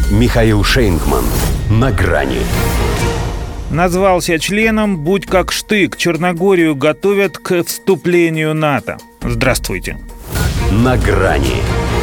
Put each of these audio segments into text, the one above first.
Михаил Шейнгман. На грани. Назвался членом, будь как штык. Черногорию готовят к вступлению НАТО. Здравствуйте. На грани.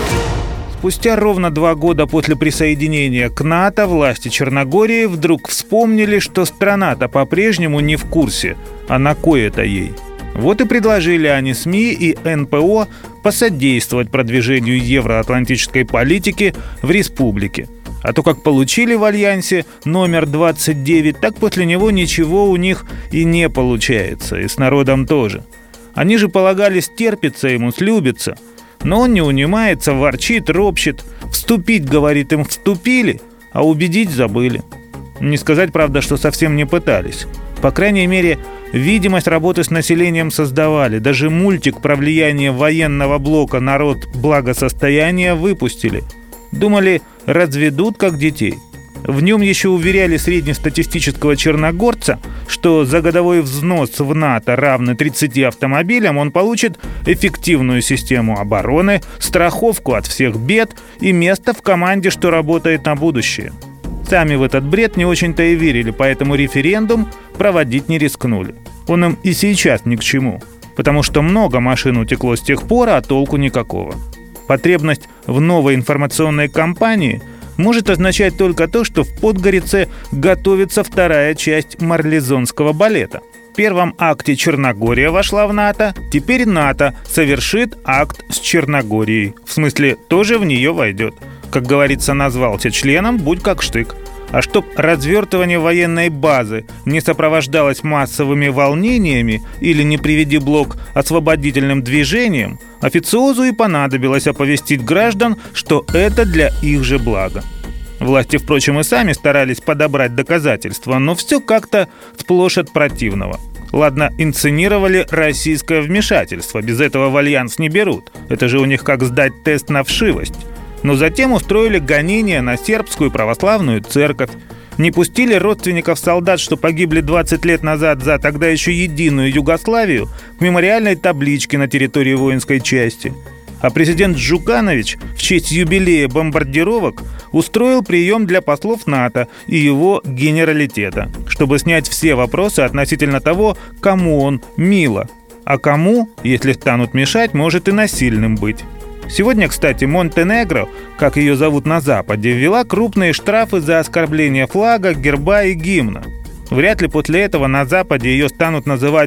Спустя ровно 2 года после присоединения к НАТО власти Черногории вдруг вспомнили, что страна-то по-прежнему не в курсе, а на кое-то ей. Вот и предложили они СМИ и НПО посодействовать продвижению евроатлантической политики в республике. А то как получили в альянсе номер 29, так после него ничего у них и не получается, и с народом тоже. Они же полагались терпится ему, слюбиться. Но он не унимается, ворчит, ропщет. Вступить, говорит, им вступили, а убедить забыли. Не сказать, правда, что совсем не пытались. По крайней мере, видимость работы с населением создавали. Даже мультик про влияние военного блока «Народ благосостояния» выпустили. Думали, разведут как детей. В нем еще уверяли среднестатистического черногорца, что за годовой взнос в НАТО, равный 30 автомобилям, он получит эффективную систему обороны, страховку от всех бед и место в команде, что работает на будущее. Сами в этот бред не очень-то и верили, поэтому референдум проводить не рискнули. Он им и сейчас ни к чему, потому что много машин утекло с тех пор, а толку никакого. Потребность в новой информационной кампании может означать только то, что в Подгорице готовится вторая часть марлезонского балета. В первом акте Черногория вошла в НАТО, теперь НАТО совершит акт с Черногорией. В смысле, тоже в нее войдет. Как говорится, назвался членом, будь как штык. А чтоб развертывание военной базы не сопровождалось массовыми волнениями или, не приведи Бог, освободительным движением, официозу и понадобилось оповестить граждан, что это для их же блага. Власти, впрочем, и сами старались подобрать доказательства, но все как-то сплошь от противного. Ладно, инсценировали российское вмешательство, без этого в альянс не берут. Это же у них как сдать тест на вшивость. Но затем устроили гонения на сербскую православную церковь, не пустили родственников солдат, что погибли 20 лет назад за тогда еще единую Югославию, к мемориальной табличке на территории воинской части. А президент Джуканович в честь юбилея бомбардировок устроил прием для послов НАТО и его генералитета, чтобы снять все вопросы относительно того, кому он мило, а кому, если станут мешать, может и насильным быть. Сегодня, кстати, Монтенегро, как ее зовут на Западе, ввела крупные штрафы за оскорбление флага, герба и гимна. Вряд ли после этого на Западе ее станут называть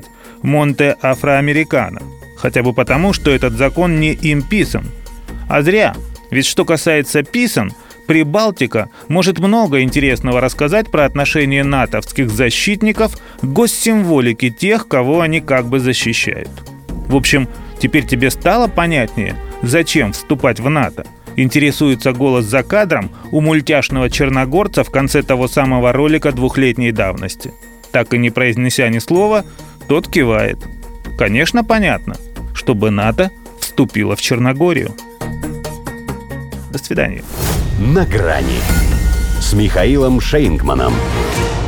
«Монте-Афроамерикано». Хотя бы потому, что этот закон не им писан. А зря, ведь что касается писан, Прибалтика может много интересного рассказать про отношение натовских защитников к госсимволике тех, кого они как бы защищают. В общем, теперь тебе стало понятнее, зачем вступать в НАТО? Интересуется голос за кадром у мультяшного черногорца в конце того самого ролика 2-летней давности. Так и не произнеся ни слова, тот кивает. Конечно, понятно, чтобы НАТО вступило в Черногорию. До свидания. На грани с Михаилом Шейнгманом.